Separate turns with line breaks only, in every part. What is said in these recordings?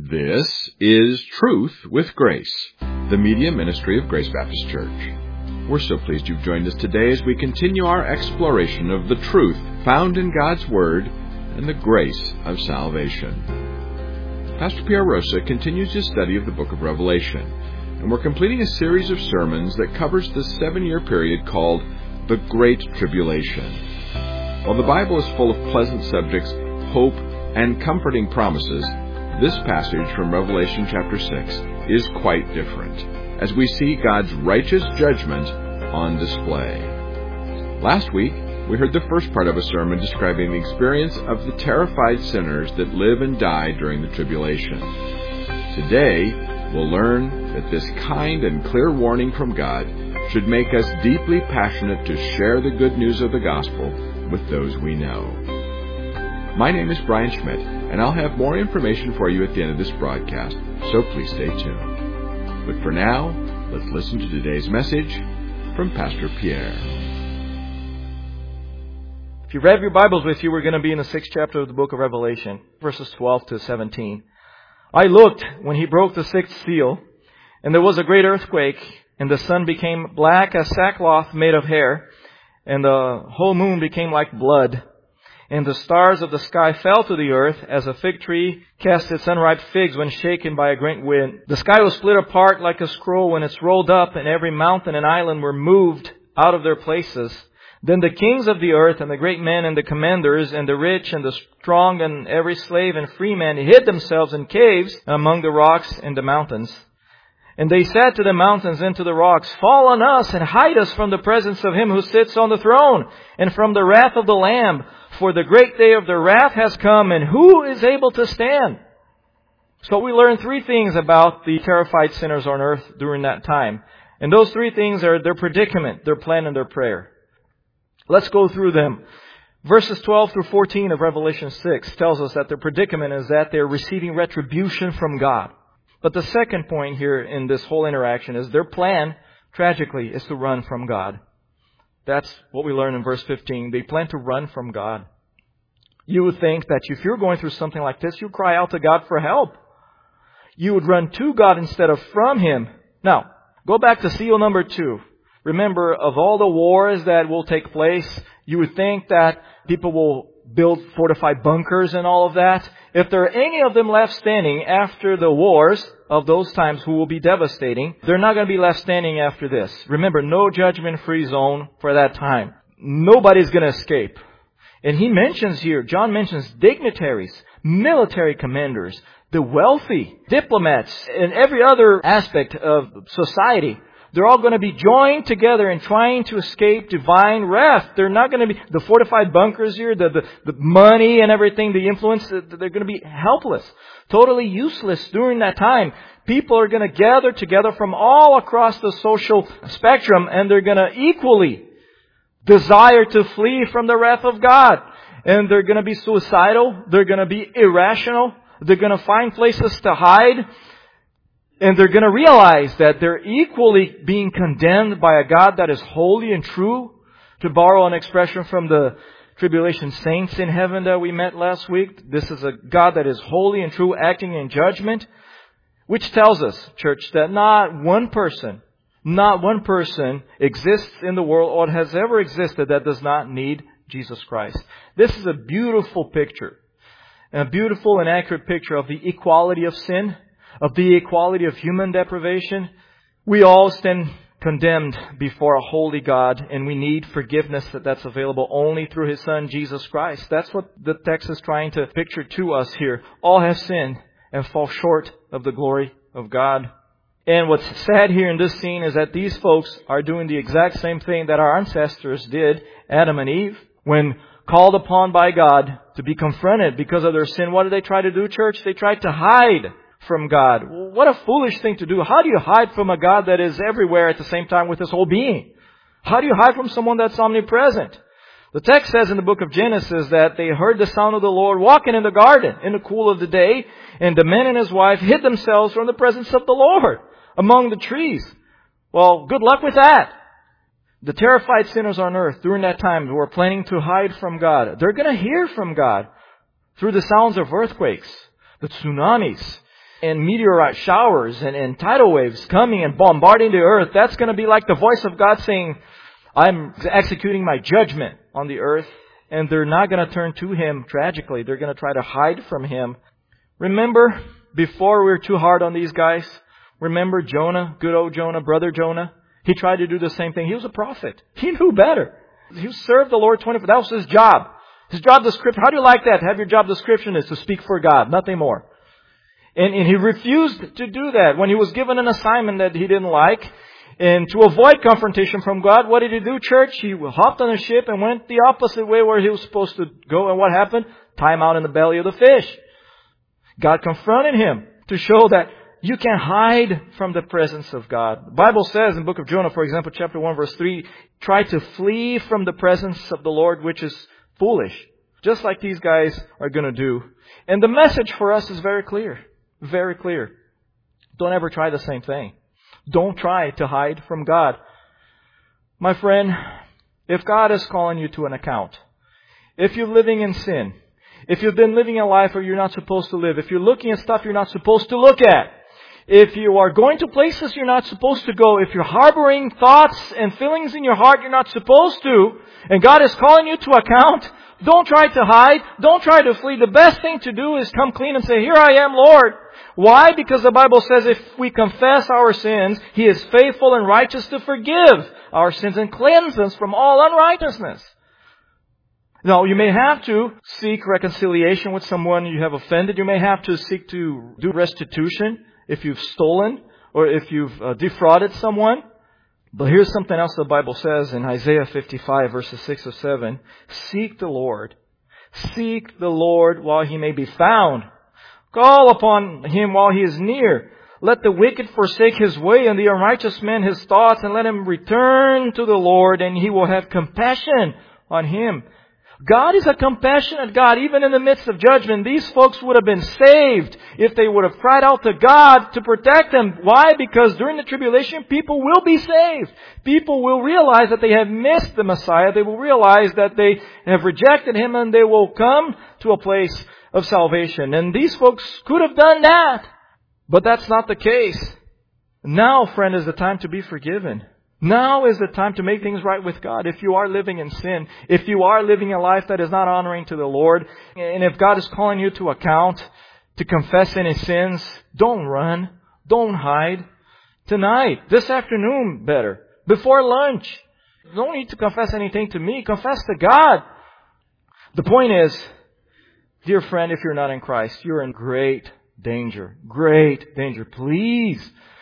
This is Truth with Grace, the media ministry of Grace Baptist Church. We're so pleased you've joined us today as we continue our exploration of the truth found in God's Word and the grace of salvation. Pastor Pierre Rosa continues his study of the book of Revelation, and we're completing a series of sermons that covers the 7-year period called the Great Tribulation. While the Bible is full of pleasant subjects, hope, and comforting promises, this passage from Revelation chapter 6 is quite different, as we see God's righteous judgment on display. Last week, we heard the first part of a sermon describing the experience of the terrified sinners that live and die during the tribulation. Today, we'll learn that this kind and clear warning from God should make us deeply passionate to share the good news of the gospel with those we know. My name is Brian Schmidt, and I'll have more information for you at the end of this broadcast, so please stay tuned. But for now, let's listen to today's message from Pastor Pierre.
If you have your Bibles with you, we're going to be in the 6th chapter of the book of Revelation, verses 12 to 17. I looked when he broke the 6th seal, and there was a great earthquake, and the sun became black as sackcloth made of hair, and the whole moon became like blood. And the stars of the sky fell to the earth as a fig tree casts its unripe figs when shaken by a great wind. The sky was split apart like a scroll when it's rolled up, and every mountain and island were moved out of their places. Then the kings of the earth and the great men and the commanders and the rich and the strong and every slave and free man hid themselves in caves among the rocks and the mountains. And they said to the mountains and to the rocks, "Fall on us and hide us from the presence of him who sits on the throne and from the wrath of the Lamb. For the great day of their wrath has come, and who is able to stand?" So we learn 3 things about the terrified sinners on earth during that time. And those 3 things are their predicament, their plan, and their prayer. Let's go through them. Verses 12 through 14 of Revelation 6 tells us that their predicament is that they're receiving retribution from God. But the second point here in this whole interaction is their plan, tragically, is to run from God. That's what we learn in verse 15. They plan to run from God. You would think that if you're going through something like this, you cry out to God for help. You would run to God instead of from Him. Now, go back to seal number 2. Remember, of all the wars that will take place, you would think that people will build fortified bunkers and all of that. If there are any of them left standing after the wars of those times who will be devastating, they're not going to be left standing after this. Remember, no judgment-free zone for that time. Nobody's going to escape. And he mentions here, John mentions dignitaries, military commanders, the wealthy, diplomats, and every other aspect of society. They're all going to be joined together in trying to escape divine wrath. They're not going to be, the fortified bunkers here, the money and everything, the influence, they're going to be helpless, totally useless during that time. People are going to gather together from all across the social spectrum, and they're going to equally desire to flee from the wrath of God. And they're going to be suicidal. They're going to be irrational. They're going to find places to hide. And they're going to realize that they're equally being condemned by a God that is holy and true. To borrow an expression from the tribulation saints in heaven that we met last week, this is a God that is holy and true, acting in judgment. Which tells us, church, that not one person exists in the world or has ever existed that does not need Jesus Christ. This is a beautiful picture. A beautiful and accurate picture of the equality of sin, of the equality of human deprivation. We all stand condemned before a holy God, and we need forgiveness that's available only through His Son, Jesus Christ. That's what the text is trying to picture to us here. All have sinned and fall short of the glory of God. And what's sad here in this scene is that these folks are doing the exact same thing that our ancestors did, Adam and Eve, when called upon by God to be confronted because of their sin. What did they try to do, church? They tried to hide from God. What a foolish thing to do. How do you hide from a God that is everywhere at the same time with His whole being? How do you hide from someone that's omnipresent? The text says in the book of Genesis that they heard the sound of the Lord walking in the garden in the cool of the day, and the man and his wife hid themselves from the presence of the Lord among the trees. Well, good luck with that. The terrified sinners on earth during that time who were planning to hide from God, they're going to hear from God through the sounds of earthquakes, the tsunamis, and meteorite showers and tidal waves coming and bombarding the earth, that's going to be like the voice of God saying, I'm executing my judgment on the earth. And they're not going to turn to Him tragically. They're going to try to hide from Him. Remember, before we were too hard on these guys, remember Jonah, good old Jonah, brother Jonah? He tried to do the same thing. He was a prophet. He knew better. He served the Lord 24. That was his job. His job description. How do you like that? Have your job description is to speak for God, nothing more. And he refused to do that. When he was given an assignment that he didn't like, and to avoid confrontation from God, what did he do, church? He hopped on a ship and went the opposite way where he was supposed to go. And what happened? Time out in the belly of the fish. God confronted him to show that you can hide from the presence of God. The Bible says in the book of Jonah, for example, chapter 1, verse 3, try to flee from the presence of the Lord, which is foolish. Just like these guys are going to do. And the message for us is very clear. Very clear. Don't ever try the same thing. Don't try to hide from God. My friend, if God is calling you to an account, if you're living in sin, if you've been living a life where you're not supposed to live, if you're looking at stuff you're not supposed to look at, if you are going to places you're not supposed to go, if you're harboring thoughts and feelings in your heart you're not supposed to, and God is calling you to account, don't try to hide. Don't try to flee. The best thing to do is come clean and say, here I am, Lord. Why? Because the Bible says if we confess our sins, He is faithful and righteous to forgive our sins and cleanse us from all unrighteousness. Now, you may have to seek reconciliation with someone you have offended. You may have to seek to do restitution if you've stolen or if you've defrauded someone. But here's something else the Bible says in Isaiah 55 verses 6 or 7. Seek the Lord. Seek the Lord while He may be found. Call upon Him while He is near. Let the wicked forsake his way and the unrighteous man his thoughts, and let him return to the Lord, and He will have compassion on him. God is a compassionate God, even in the midst of judgment. These folks would have been saved if they would have cried out to God to protect them. Why? Because during the tribulation, people will be saved. People will realize that they have missed the Messiah. They will realize that they have rejected Him, and they will come to a place of salvation. And these folks could have done that. But that's not the case. Now, friend, is the time to be forgiven. Now is the time to make things right with God. If you are living in sin, if you are living a life that is not honoring to the Lord, and if God is calling you to account, to confess any sins, don't run, don't hide. Tonight, this afternoon better, before lunch, you don't need to confess anything to me, confess to God. The point is, dear friend, if you're not in Christ, you're in great danger. Great danger. Please,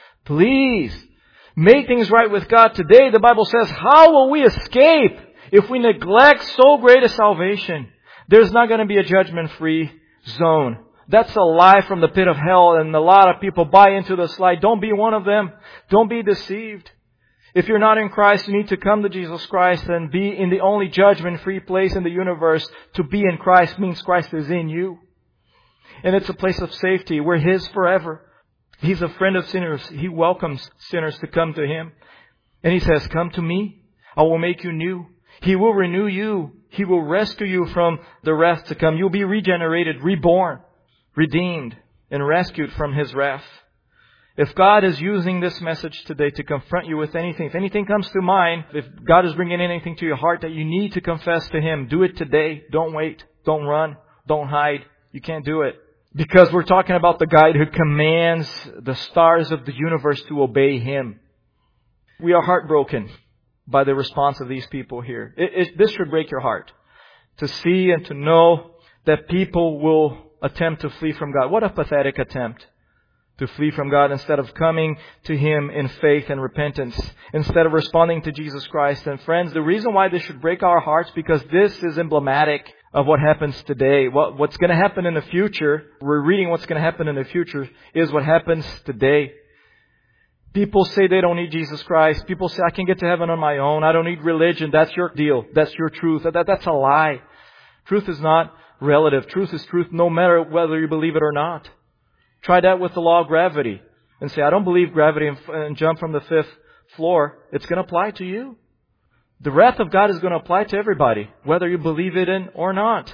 make things right with God today. The Bible says, how will we escape if we neglect so great a salvation? There's not going to be a judgment-free zone. That's a lie from the pit of hell, and a lot of people buy into this lie. Don't be one of them. Don't be deceived. If you're not in Christ, you need to come to Jesus Christ and be in the only judgment-free place in the universe. To be in Christ means Christ is in you. And it's a place of safety. We're His forever. He's a friend of sinners. He welcomes sinners to come to Him. And He says, come to me. I will make you new. He will renew you. He will rescue you from the wrath to come. You'll be regenerated, reborn, redeemed, and rescued from His wrath. If God is using this message today to confront you with anything, if anything comes to mind, if God is bringing anything to your heart that you need to confess to Him, do it today. Don't wait. Don't run. Don't hide. You can't do it. Because we're talking about the God who commands the stars of the universe to obey Him. We are heartbroken by the response of these people here. This should break your heart. To see and to know that people will attempt to flee from God. What a pathetic attempt to flee from God instead of coming to Him in faith and repentance. Instead of responding to Jesus Christ. And friends, the reason why this should break our hearts, because this is emblematic of what happens today. What's going to happen in the future, we're reading what's going to happen in the future, is what happens today. People say they don't need Jesus Christ. People say, I can get to heaven on my own. I don't need religion. That's your deal. That's your truth. That's a lie. Truth is not relative. Truth is truth no matter whether you believe it or not. Try that with the law of gravity. And say, I don't believe gravity, and jump from the 5th floor. It's going to apply to you. The wrath of God is going to apply to everybody, whether you believe it in or not.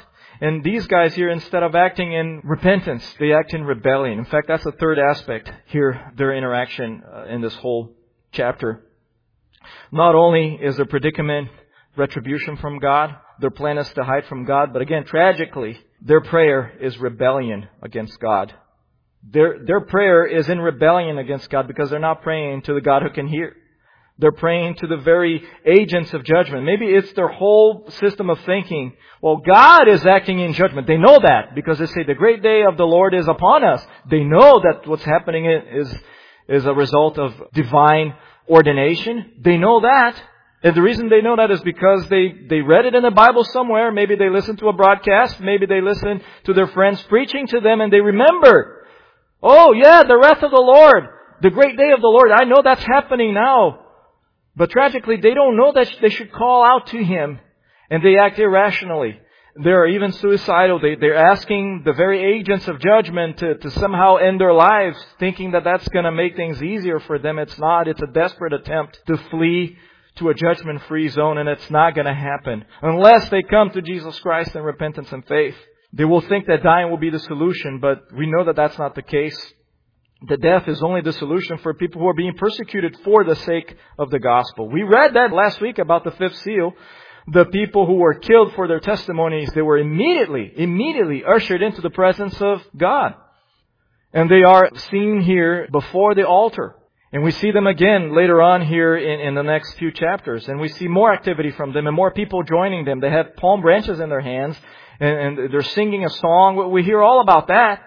And these guys here, instead of acting in repentance, they act in rebellion. In fact, that's the third aspect here, their interaction in this whole chapter. Not only is their predicament retribution from God, their plan is to hide from God, but again, tragically, their prayer is rebellion against God. Their prayer is in rebellion against God because they're not praying to the God who can hear. They're praying to the very agents of judgment. Maybe it's their whole system of thinking, well, God is acting in judgment. They know that because they say the great day of the Lord is upon us. They know that what's happening is a result of divine ordination. They know that. And the reason they know that is because they read it in the Bible somewhere. Maybe they listened to a broadcast. Maybe they listened to their friends preaching to them and they remember. Oh yeah, the wrath of the Lord. The great day of the Lord. I know that's happening now. But tragically, they don't know that they should call out to Him. And they act irrationally. They're even suicidal. They're asking the very agents of judgment to somehow end their lives, thinking that that's going to make things easier for them. It's not. It's a desperate attempt to flee to a judgment-free zone, and it's not going to happen unless they come to Jesus Christ in repentance and faith. They will think that dying will be the solution, but we know that that's not the case. The death is only the solution for people who are being persecuted for the sake of the gospel. We read that last week about the fifth seal. The people who were killed for their testimonies, they were immediately ushered into the presence of God. And they are seen here before the altar. And we see them again later on here in the next few chapters. And we see more activity from them and more people joining them. They have palm branches in their hands and they're singing a song. We hear all about that.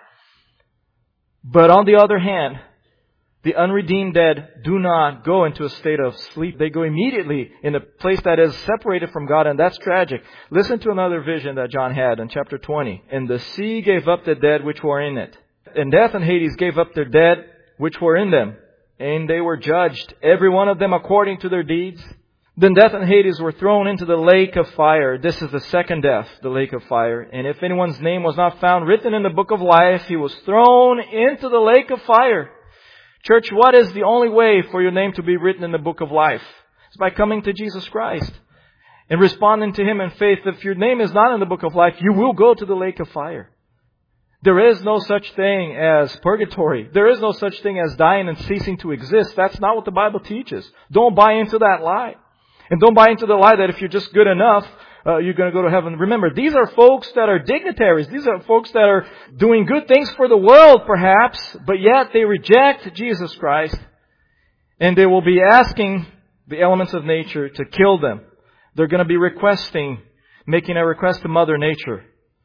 But on the other hand, the unredeemed dead do not go into a state of sleep. They go immediately in a place that is separated from God, and that's tragic. Listen to another vision that John had in chapter 20. And the sea gave up the dead which were in it. And death and Hades gave up their dead which were in them. And they were judged, every one of them according to their deeds. Then death and Hades were thrown into the lake of fire. This is the second death, the lake of fire. And if anyone's name was not found written in the book of life, he was thrown into the lake of fire. Church, what is the only way for your name to be written in the book of life? It's by coming to Jesus Christ and responding to Him in faith. If your name is not in the book of life, you will go to the lake of fire. There is no such thing as purgatory. There is no such thing as dying and ceasing to exist. That's not what the Bible teaches. Don't buy into that lie. And don't buy into the lie that if you're just good enough, you're going to go to heaven. Remember, these are folks that are dignitaries. These are folks that are doing good things for the world, perhaps, but yet they reject Jesus Christ. And they will be asking the elements of nature to kill them. They're going to be making a request to Mother Nature.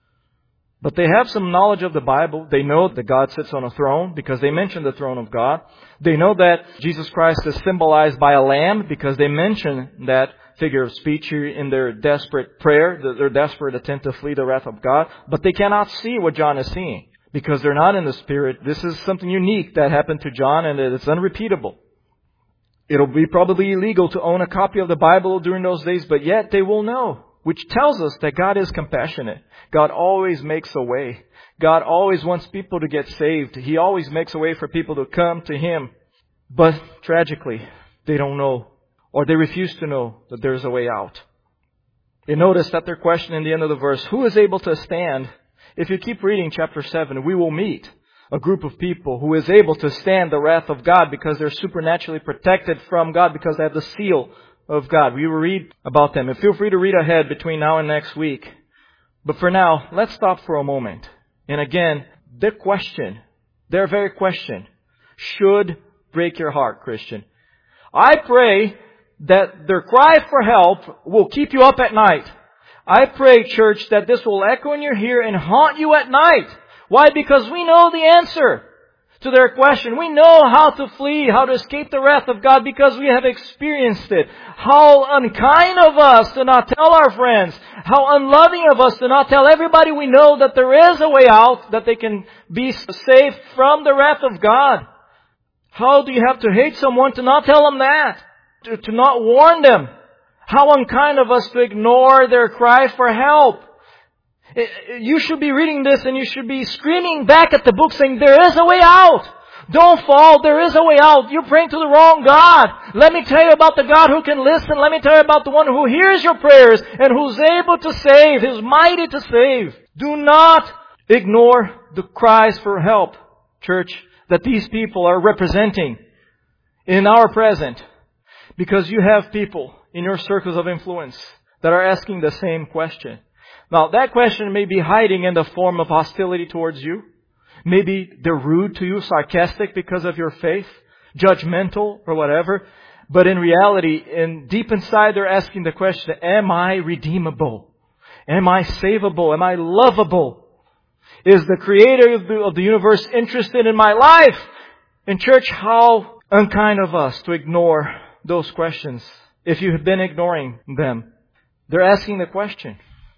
But they have some knowledge of the Bible. They know that God sits on a throne because they mention the throne of God. They know that Jesus Christ is symbolized by a lamb because they mention that figure of speech here in their desperate prayer, their desperate attempt to flee the wrath of God. But they cannot see what John is seeing because they're not in the Spirit. This is something unique that happened to John, and it's unrepeatable. It'll be probably illegal to own a copy of the Bible during those days, but yet they will know. Which tells us that God is compassionate. God always makes a way. God always wants people to get saved. He always makes a way for people to come to Him. But tragically, they don't know, or they refuse to know that there is a way out. You notice that their question in the end of the verse, who is able to stand? If you keep reading chapter 7, we will meet a group of people who is able to stand the wrath of God because they're supernaturally protected from God because they have the seal of God. We will read about them. And feel free to read ahead between now and next week. But for now, let's stop for a moment. And again, their very question, should break your heart, Christian. I pray that their cry for help will keep you up at night. I pray, church, that this will echo in your ear and haunt you at night. Why? Because we know the answer to their question. We know how to flee, how to escape the wrath of God because we have experienced it. How unkind of us to not tell our friends. How unloving of us to not tell everybody we know that there is a way out, that they can be saved from the wrath of God. How do you have to hate someone to not tell them that? To not warn them? How unkind of us to ignore their cry for help. You should be reading this and you should be screaming back at the book saying, there is a way out. Don't fall. There is a way out. You're praying to the wrong God. Let me tell you about the God who can listen. Let me tell you about the one who hears your prayers and who's able to save, who's mighty to save. Do not ignore the cries for help, church, that these people are representing in our present. Because you have people in your circles of influence that are asking the same question. Now, that question may be hiding in the form of hostility towards you. Maybe they're rude to you, sarcastic because of your faith, judgmental or whatever. But in reality, deep inside, they're asking the question, am I redeemable? Am I savable? Am I lovable? Is the Creator of the universe interested in my life? In church, how unkind of us to ignore those questions if you have been ignoring them. They're asking the question,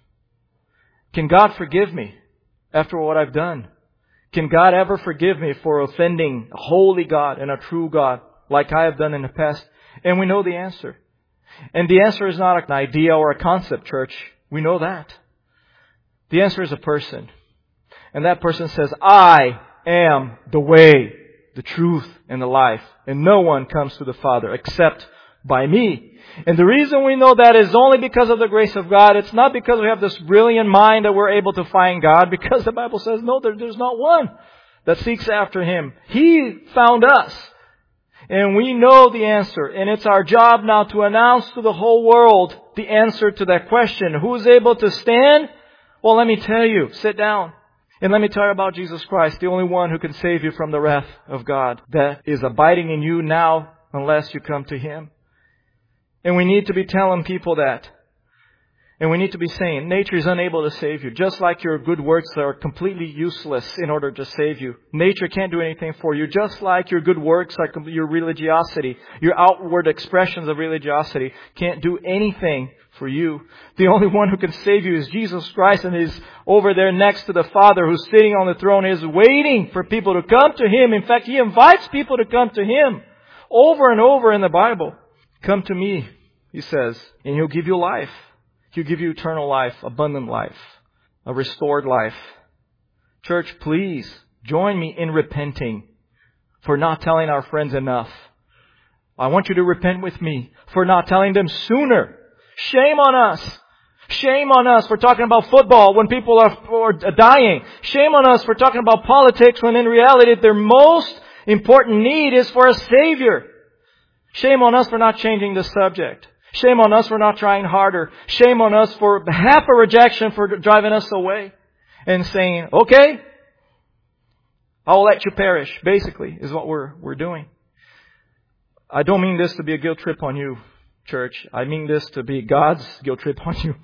can God forgive me after what I've done? Can God ever forgive me for offending a holy God and a true God like I have done in the past? And we know the answer. And the answer is not an idea or a concept, church. We know that. The answer is a person. And that person says, I am the way, the truth, and the life. And no one comes to the Father except by me. And the reason we know that is only because of the grace of God. It's not because we have this brilliant mind that we're able to find God. Because the Bible says, no, there's not one that seeks after Him. He found us. And we know the answer. And it's our job now to announce to the whole world the answer to that question. Who's able to stand? Well, let me tell you. Sit down. And let me tell you about Jesus Christ, the only one who can save you from the wrath of God that is abiding in you now unless you come to Him. And we need to be telling people that. And we need to be saying, nature is unable to save you. Just like your good works are completely useless in order to save you. Nature can't do anything for you. Just like your good works, like your religiosity, your outward expressions of religiosity can't do anything for you. The only one who can save you is Jesus Christ, and He's over there next to the Father who's sitting on the throne. He's waiting for people to come to Him. In fact, He invites people to come to Him over and over in the Bible. Come to me, He says, and He'll give you life. He'll give you eternal life, abundant life, a restored life. Church, please join me in repenting for not telling our friends enough. I want you to repent with me for not telling them sooner. Shame on us. Shame on us for talking about football when people are dying. Shame on us for talking about politics when in reality their most important need is for a Savior. Shame on us for not changing the subject. Shame on us for not trying harder. Shame on us for half a rejection for driving us away and saying, okay, I'll let you perish, basically, is what we're doing. I don't mean this to be a guilt trip on you, church. I mean this to be God's guilt trip on you.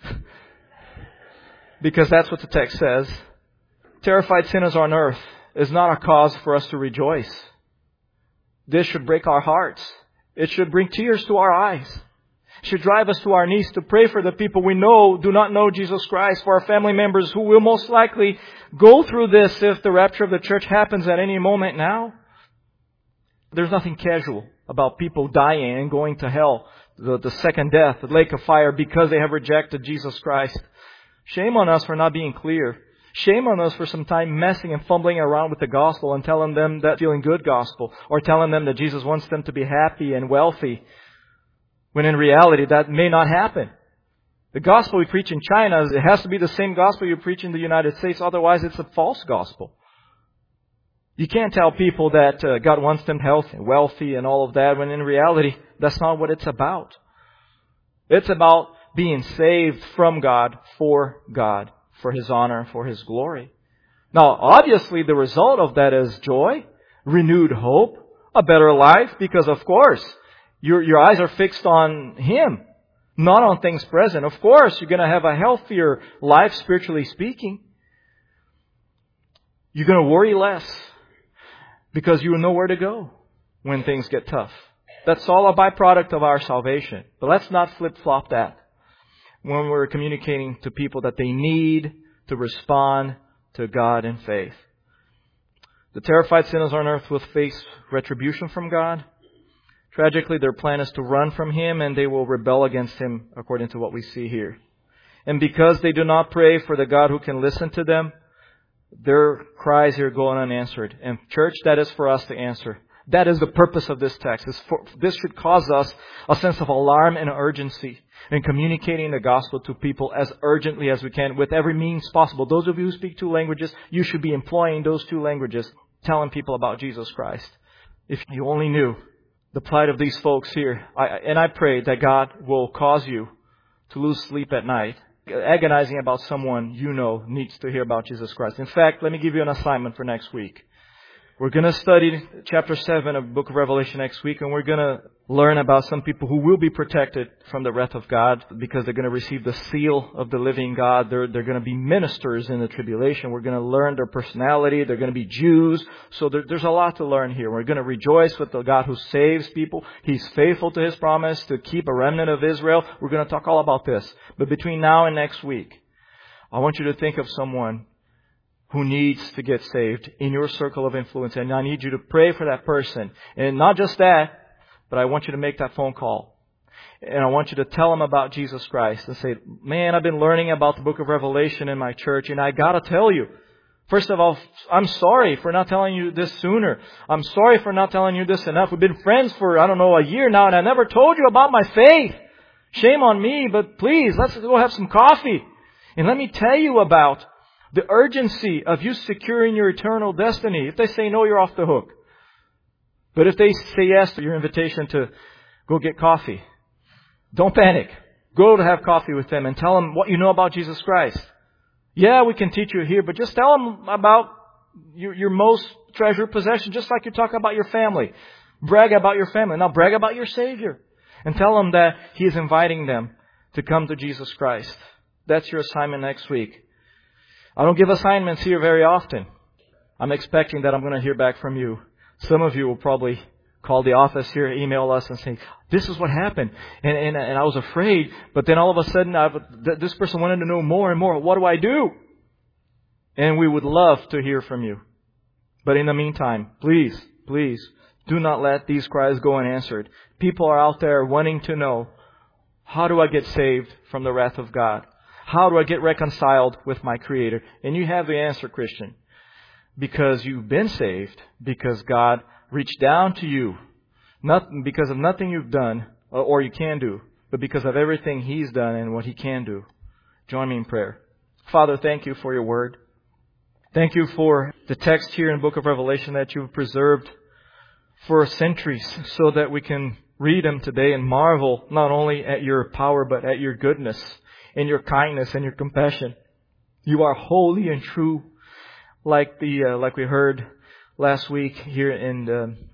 Because that's what the text says. Terrified sinners on earth is not a cause for us to rejoice. This should break our hearts. It should bring tears to our eyes. It should drive us to our knees to pray for the people we know do not know Jesus Christ, for our family members who will most likely go through this if the rapture of the church happens at any moment now. There's nothing casual about people dying and going to hell, the second death, the lake of fire, because they have rejected Jesus Christ. Shame on us for not being clear. Shame on us for some time messing and fumbling around with the gospel and telling them that feeling good gospel, or telling them that Jesus wants them to be happy and wealthy, when in reality that may not happen. The gospel we preach in China, it has to be the same gospel you preach in the United States, otherwise it's a false gospel. You can't tell people that God wants them healthy, wealthy, and all of that, when in reality that's not what it's about. It's about being saved from God, for His honor, for His glory. Now, obviously, the result of that is joy, renewed hope, a better life, because of course, your eyes are fixed on Him, not on things present. Of course, you're going to have a healthier life, spiritually speaking. You're going to worry less, because you will know where to go when things get tough. That's all a byproduct of our salvation. But let's not flip-flop that when we're communicating to people that they need to respond to God in faith. The terrified sinners on earth will face retribution from God. Tragically, their plan is to run from Him, and they will rebel against Him, according to what we see here. And because they do not pray for the God who can listen to them, Their cries here go unanswered. And church, that is for us to answer. That is the purpose of this text. This should cause us a sense of alarm and urgency in communicating the gospel to people as urgently as we can with every means possible. Those of you who speak 2 languages, you should be employing those 2 languages, telling people about Jesus Christ. If you only knew the plight of these folks here, I pray that God will cause you to lose sleep at night, agonizing about someone you know needs to hear about Jesus Christ. In fact, let me give you an assignment for next week. We're going to study chapter 7 of the book of Revelation next week, and we're going to learn about some people who will be protected from the wrath of God because they're going to receive the seal of the living God. They're going to be ministers in the tribulation. We're going to learn their personality. They're going to be Jews. So there's a lot to learn here. We're going to rejoice with the God who saves people. He's faithful to His promise to keep a remnant of Israel. We're going to talk all about this. But between now and next week, I want you to think of someone who needs to get saved in your circle of influence. And I need you to pray for that person. And not just that, but I want you to make that phone call. And I want you to tell them about Jesus Christ and say, man, I've been learning about the book of Revelation in my church, and I gotta tell you, first of all, I'm sorry for not telling you this sooner. I'm sorry for not telling you this enough. We've been friends for, a year now, and I never told you about my faith. Shame on me, but please, let's go have some coffee. And let me tell you about the urgency of you securing your eternal destiny. If they say no, you're off the hook. But if they say yes to your invitation to go get coffee, don't panic. Go to have coffee with them and tell them what you know about Jesus Christ. Yeah, we can teach you here, but just tell them about your most treasured possession, just like you talk about your family. Brag about your family. Now brag about your Savior. And tell them that He is inviting them to come to Jesus Christ. That's your assignment next week. I don't give assignments here very often. I'm expecting that I'm going to hear back from you. Some of you will probably call the office here, email us and say, this is what happened. And I was afraid, but then all of a sudden this person wanted to know more and more. What do I do? And we would love to hear from you. But in the meantime, please do not let these cries go unanswered. People are out there wanting to know, how do I get saved from the wrath of God? How do I get reconciled with my Creator? And you have the answer, Christian. Because you've been saved. Because God reached down to you. Not because of nothing you've done or you can do. But because of everything He's done and what He can do. Join me in prayer. Father, thank You for Your Word. Thank You for the text here in the book of Revelation that You've preserved for centuries so that we can read them today and marvel not only at Your power but at Your goodness and Your kindness and Your compassion. You are holy and true, like we heard last week here in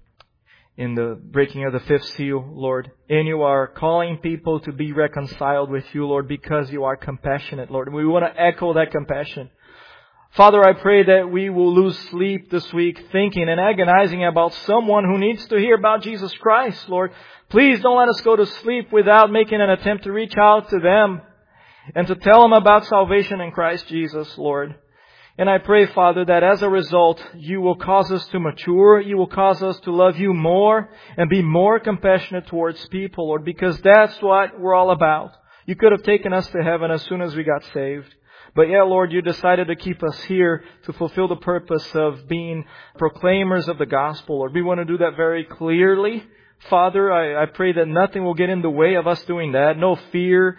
the breaking of the 5th seal, Lord. And You are calling people to be reconciled with You, Lord, because You are compassionate, Lord. And we want to echo that compassion. Father, I pray that we will lose sleep this week thinking and agonizing about someone who needs to hear about Jesus Christ, Lord. Please don't let us go to sleep without making an attempt to reach out to them and to tell them about salvation in Christ Jesus, Lord. And I pray, Father, that as a result, You will cause us to mature. You will cause us to love You more and be more compassionate towards people, Lord, because that's what we're all about. You could have taken us to heaven as soon as we got saved. But yeah, Lord, You decided to keep us here to fulfill the purpose of being proclaimers of the gospel, Lord. We want to do that very clearly. Father, I pray that nothing will get in the way of us doing that. No fear,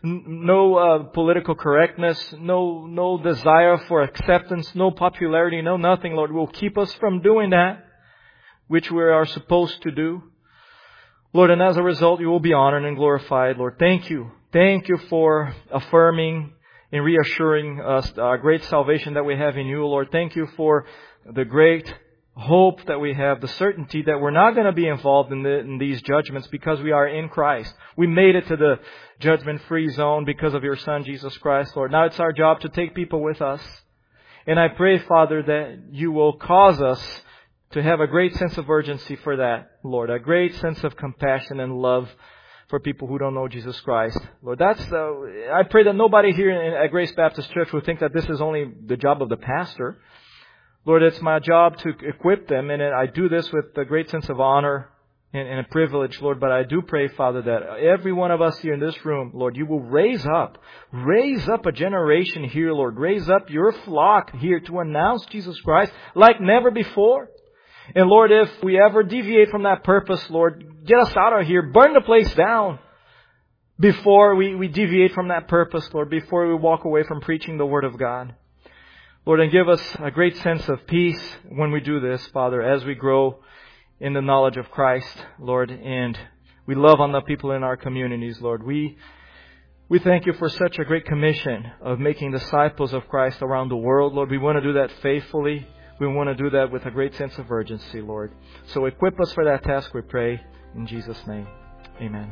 no political correctness, no desire for acceptance, no popularity, no nothing, Lord, will keep us from doing that, which we are supposed to do. Lord, and as a result, You will be honored and glorified, Lord. Thank You. Thank You for affirming and reassuring us our great salvation that we have in You, Lord. Thank You for the great hope that we have, the certainty that we're not going to be involved in these judgments because we are in Christ. We made it to the judgment-free zone because of Your Son, Jesus Christ, Lord. Now it's our job to take people with us. And I pray, Father, that You will cause us to have a great sense of urgency for that, Lord. A great sense of compassion and love for people who don't know Jesus Christ. Lord, I pray that nobody here at Grace Baptist Church will think that this is only the job of the pastor. Lord, it's my job to equip them, and I do this with a great sense of honor and a privilege, Lord, but I do pray, Father, that every one of us here in this room, Lord, you will raise up a generation here, Lord. Raise up your flock here to announce Jesus Christ like never before. And Lord, if we ever deviate from that purpose, Lord, get us out of here. Burn the place down before we deviate from that purpose, Lord, before we walk away from preaching the Word of God. Lord, and give us a great sense of peace when we do this, Father, as we grow in the knowledge of Christ, Lord, and we love on the people in our communities, Lord. We thank you for such a great commission of making disciples of Christ around the world, Lord. We want to do that faithfully. We want to do that with a great sense of urgency, Lord. So equip us for that task, we pray, in Jesus' name. Amen.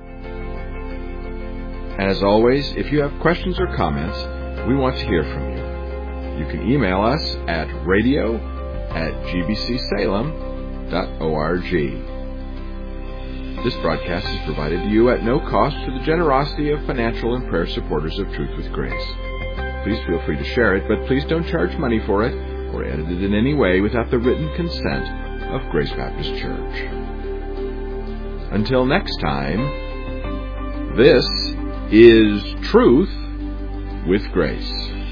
As always, if you have questions or comments, we want to hear from you. You can email us at radio@gbcsalem.org. This broadcast is provided to you at no cost through the generosity of financial and prayer supporters of Truth with Grace. Please feel free to share it, but please don't charge money for it or edit it in any way without the written consent of Grace Baptist Church. Until next time, this is Truth with Grace.